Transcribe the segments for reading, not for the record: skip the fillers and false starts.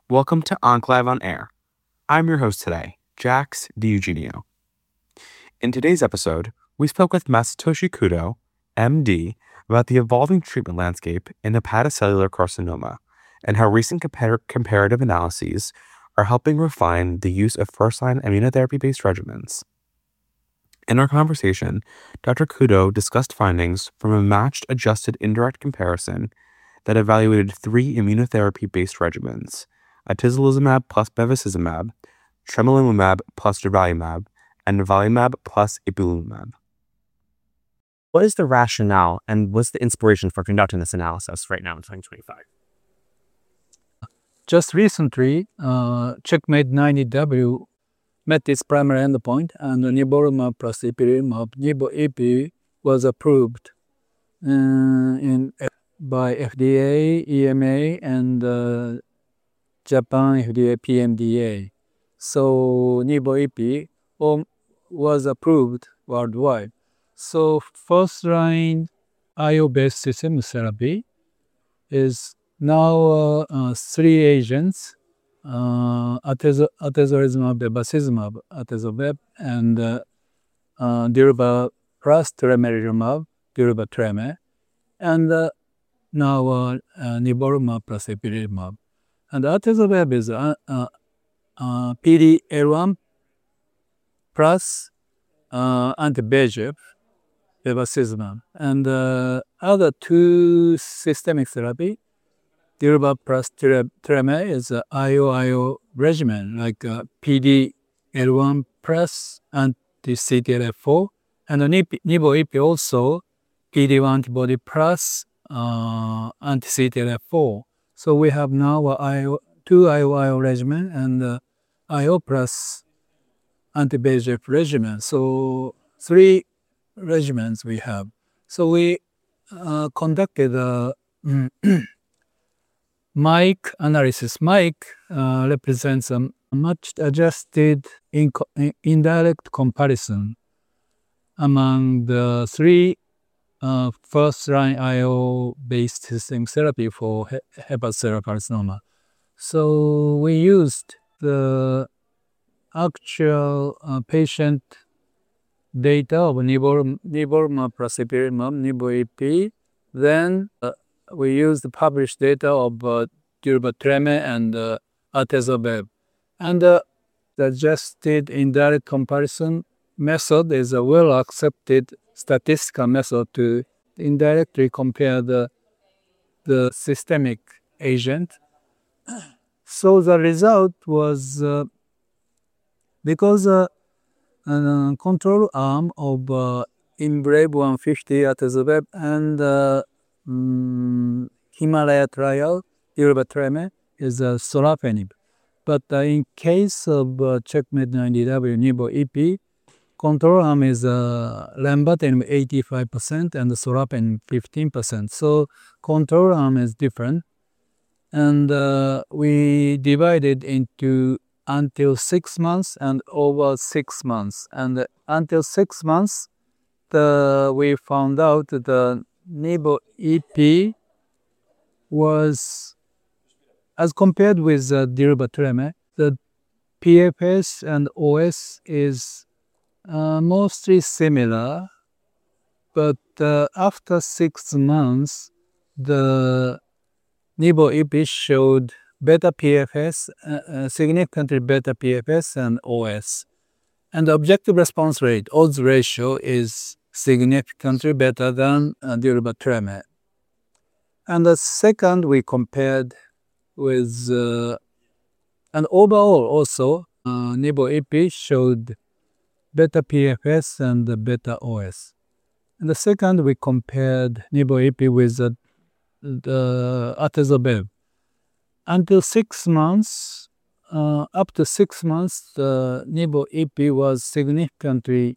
Welcome to Enclave on Air. I'm your host today, Jax DiEugenio. In today's episode, we spoke with Masatoshi Kudo, MD, about the evolving treatment landscape in hepatocellular carcinoma and how recent comparative analyses are helping refine the use of first-line immunotherapy-based regimens. In our conversation, Dr. Kudo discussed findings from a matched adjusted indirect comparison that evaluated 3 immunotherapy-based regimens: atezolizumab plus bevacizumab, tremelimumab plus durvalumab, and nivolumab plus ipilimumab. What is the rationale and what's the inspiration for conducting this analysis right now in 2025? Just recently, CheckMate 90W met its primary endpoint, and nivolumab plus ipilimumab, nivo-ipi, was approved by FDA, EMA, and Japan FDA PMDA. So nivo-ipi was approved worldwide. So first-line IO-based system therapy is now 3 agents: atezolizumab, bevacizumab, atezolizumab, and durva plus tremelimumab, durva-treme, and now nivolumab plus ipilimumab. And atezolizumab is PD-L1 plus anti-VEGF, bevacizumab. And other 2 systemic therapy, durva plus treme, is a IO regimen like PD-L1 plus anti-CTLA-4, and nivo-ipi also PD-1 antibody plus anti-CTLA-4. So we have now 2 IO regimen and IO plus anti-VEGF regimen. So 3 regimens we have. So we conducted a MAIC analysis. MAIC represents a matched adjusted indirect comparison among the 3 first-line IO-based system therapy for hepatocellular carcinoma. So we used the actual patient data of nivolumab plus ipilimumab, nivo-ipi. Then we used the published data of durva-treme and atezolizumab. And the adjusted indirect comparison method is a well-accepted statistical method to indirectly compare the systemic agent. So the result was because control arm of IMbrave 150 atezolizumab and Himalaya trial, durva-treme, is sorafenib. But in case of CheckMate 90W nivo-ipi, control arm is lenvatinib 85% and sorafenib 15%. So control arm is different. And we divided into until 6 months and over 6 months. And until 6 months, we found out that the nivo-ipi was, as compared with durva-treme, the PFS and OS is mostly similar. But after 6 months, the nivo-ipi showed better PFS, significantly better PFS and OS. And the objective response rate, odds ratio, is significantly better than durva-treme. And the second, we compared with, and overall also, nivo-ipi showed better PFS and better OS. And the second, we compared nivo-ipi with the atezolizumab. Until 6 months, up to 6 months, the nivo-ipi was significantly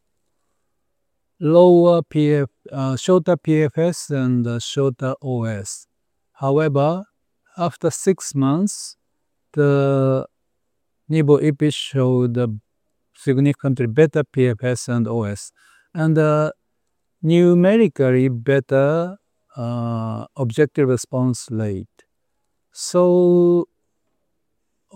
lower shorter PFS and shorter OS. However, after 6 months, the nivo-ipi showed significantly better PFS and OS, and numerically better objective response rate. So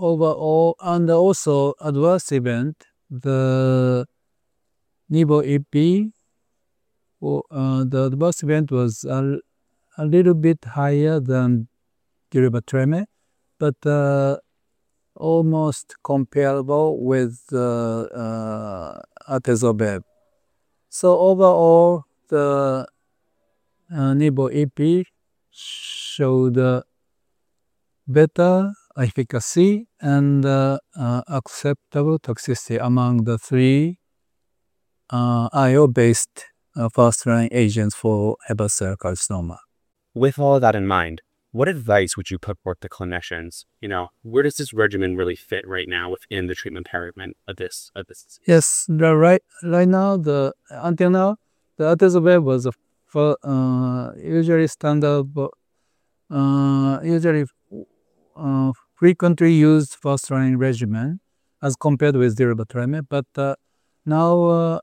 overall, and also adverse event, the Nivo-EP, the adverse event was a little bit higher than diripatreme, but almost comparable with atezolizumab. So overall, the Nivo-EP showed better efficacy and acceptable toxicity among the three IO-based first-line agents for hepatocellular carcinoma. With all of that in mind, what advice would you put forth to clinicians? Where does this regimen really fit right now within the treatment paradigm of this? Yes, right now, until now, the atezolizumab was usually standard, usually frequently used first-line regimen as compared with diripatreme. But now,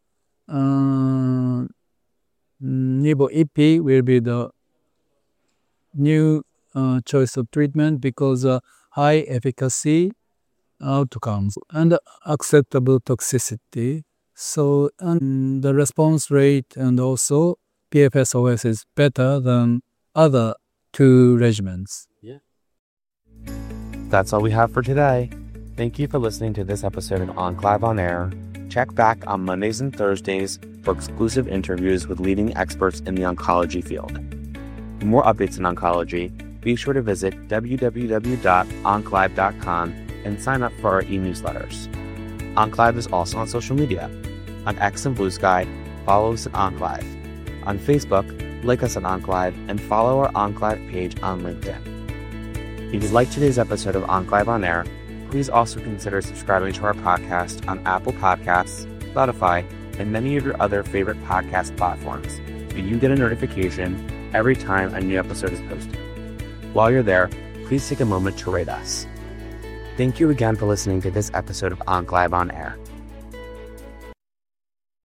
Nivo-EP will be the new choice of treatment because high efficacy outcomes and acceptable toxicity. So the response rate and also PFS/OS is better than other two regimens. Yeah. That's all we have for today. Thank you for listening to this episode of Enclave on Air. Check back on Mondays and Thursdays for exclusive interviews with leading experts in the oncology field. For more updates in oncology, be sure to visit www.enclave.com and sign up for our e-newsletters. Enclave is also on social media. On X and Blue Sky, follow us at Enclave. On Facebook, like us at Enclave and follow our Enclave page on LinkedIn. If you liked today's episode of Enclave on Air, please also consider subscribing to our podcast on Apple Podcasts, Spotify, and many of your other favorite podcast platforms, so you get a notification every time a new episode is posted. While you're there, please take a moment to rate us. Thank you again for listening to this episode of Enclave on Air.